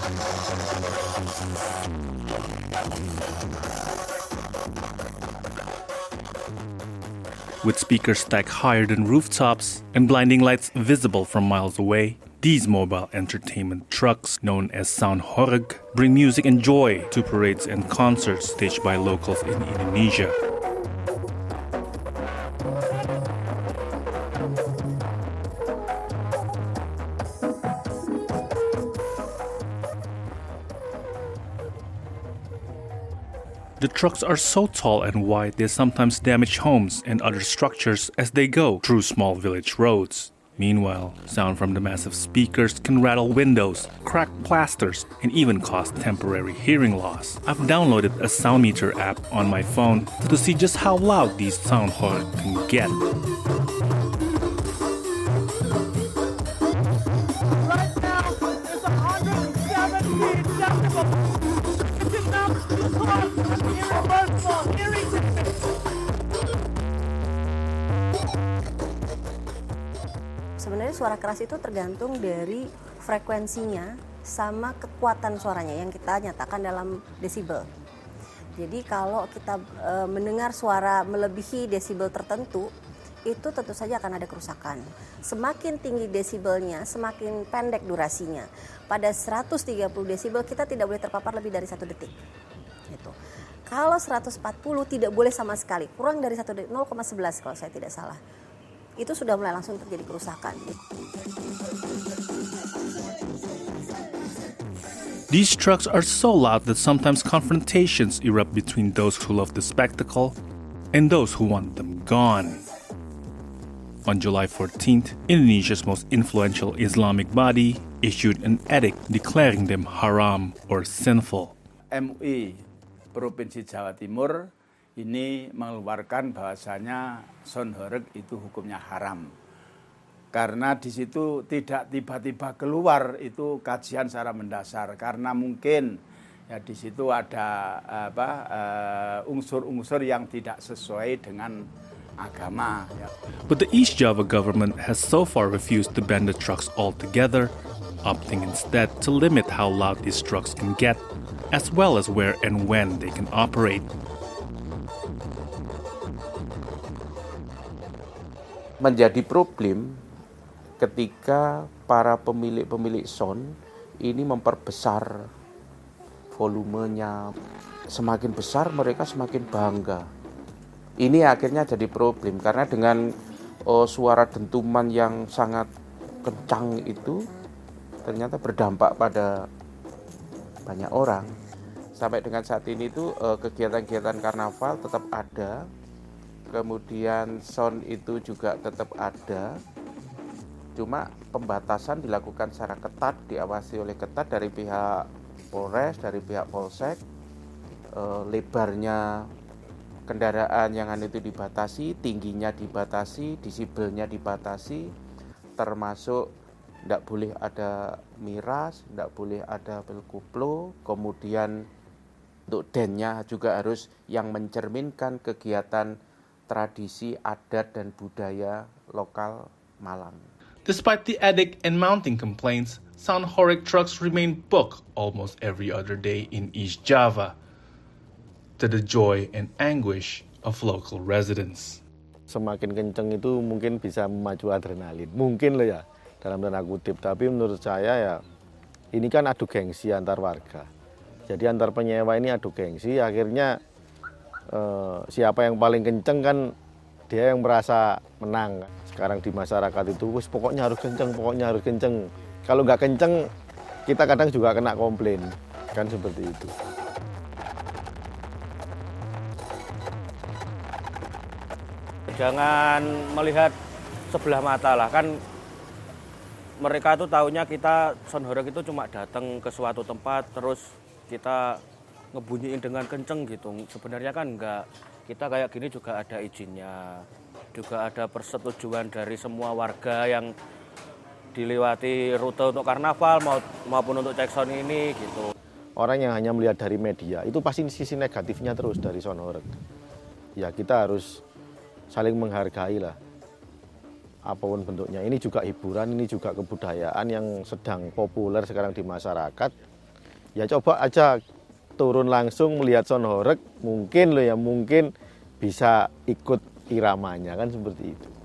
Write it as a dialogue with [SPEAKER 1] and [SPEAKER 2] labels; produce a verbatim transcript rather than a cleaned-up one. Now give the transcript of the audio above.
[SPEAKER 1] With speakers stacked higher than rooftops and blinding lights visible from miles away, these mobile entertainment trucks, known as Soundhoreg, bring music and joy to parades and concerts staged by locals in Indonesia. The trucks are so tall and wide they sometimes damage homes and other structures as they go through small village roads. Meanwhile, sound from the massive speakers can rattle windows, crack plasters, and even cause temporary hearing loss. I've downloaded a Soundmeter app on my phone to see just how loud these Soundhoreg can get.
[SPEAKER 2] Right now, it's one hundred seventeen decibels. It's enough to cause irreversible hearing damage.
[SPEAKER 3] Sebenarnya suara keras itu tergantung dari frekuensinya sama kekuatan suaranya yang kita nyatakan dalam desibel. Jadi kalau kita e, mendengar suara melebihi desibel tertentu, itu tentu saja akan ada kerusakan. Semakin tinggi desibelnya, semakin pendek durasinya. Pada seratus tiga puluh desibel kita tidak boleh terpapar lebih dari satu detik. Gitu. Kalau seratus empat puluh tidak boleh sama sekali, kurang dari satu detik, nol koma sebelas kalau saya tidak salah. Itu sudah mulai langsung terjadi kerusakan.
[SPEAKER 1] These trucks are so loud that sometimes confrontations erupt between those who love the spectacle and those who want them gone. On July fourteenth, Indonesia's most influential Islamic body issued an edict declaring them haram or sinful.
[SPEAKER 4] M U I Provinsi Jawa Timur ini mengeluarkan bahwasanya Soundhoreg itu hukumnya haram. Karena di situ tidak tiba-tiba keluar itu kajian secara mendasar, karena mungkin ya di situ ada apa uh, unsur-unsur yang tidak sesuai dengan agama. Ya.
[SPEAKER 1] But the East Java government has so far refused to ban the trucks altogether, opting instead to limit how loud these trucks can get, as well as where and when they can operate.
[SPEAKER 5] Menjadi problem ketika para pemilik-pemilik sound ini memperbesar volumenya. Semakin besar mereka semakin bangga. Ini akhirnya jadi problem karena dengan oh, suara dentuman yang sangat kencang itu ternyata berdampak pada banyak orang. Sampai dengan saat ini tuh eh, kegiatan-kegiatan karnaval tetap ada. Kemudian sound itu juga tetap ada, cuma pembatasan dilakukan secara ketat, diawasi oleh ketat dari pihak Polres, dari pihak Polsek, e, lebarnya kendaraan yang itu dibatasi, tingginya dibatasi, desibelnya dibatasi, termasuk tidak boleh ada miras, tidak boleh ada belkuplo, kemudian untuk dennya juga harus yang mencerminkan kegiatan tradisi, adat, dan budaya lokal Malang.
[SPEAKER 1] Despite the edict and mounting complaints, Soundhoreg trucks remain booked almost every other day in East Java, to the joy and anguish of local residents.
[SPEAKER 6] Semakin kenceng itu mungkin bisa memacu adrenalin, mungkin loh ya, dalam tanda kutip. Tapi menurut saya ya, ini kan adu gengsi antar warga. Jadi antar penyewa ini adu gengsi, akhirnya Uh, siapa yang paling kenceng kan dia yang merasa menang. Sekarang di masyarakat itu wis pokoknya harus kenceng, pokoknya harus kenceng. Kalau nggak kenceng kita kadang juga kena komplain, kan seperti itu.
[SPEAKER 7] Jangan melihat sebelah mata lah, kan mereka tuh taunya kita Soundhoreg itu cuma datang ke suatu tempat terus kita ngebunyiin dengan kenceng gitu. Sebenarnya kan enggak, kita kayak gini juga ada izinnya, juga ada persetujuan dari semua warga yang dilewati rute untuk karnaval maupun untuk cek sound ini gitu.
[SPEAKER 6] Orang yang hanya melihat dari media itu pasti sisi negatifnya terus dari Soundhoreg. Ya kita harus saling menghargai lah, apapun bentuknya. Ini juga hiburan, ini juga kebudayaan yang sedang populer sekarang di masyarakat. ya coba aja turun langsung melihat sound horeg, mungkin loh ya, mungkin bisa ikut iramanya kan seperti itu.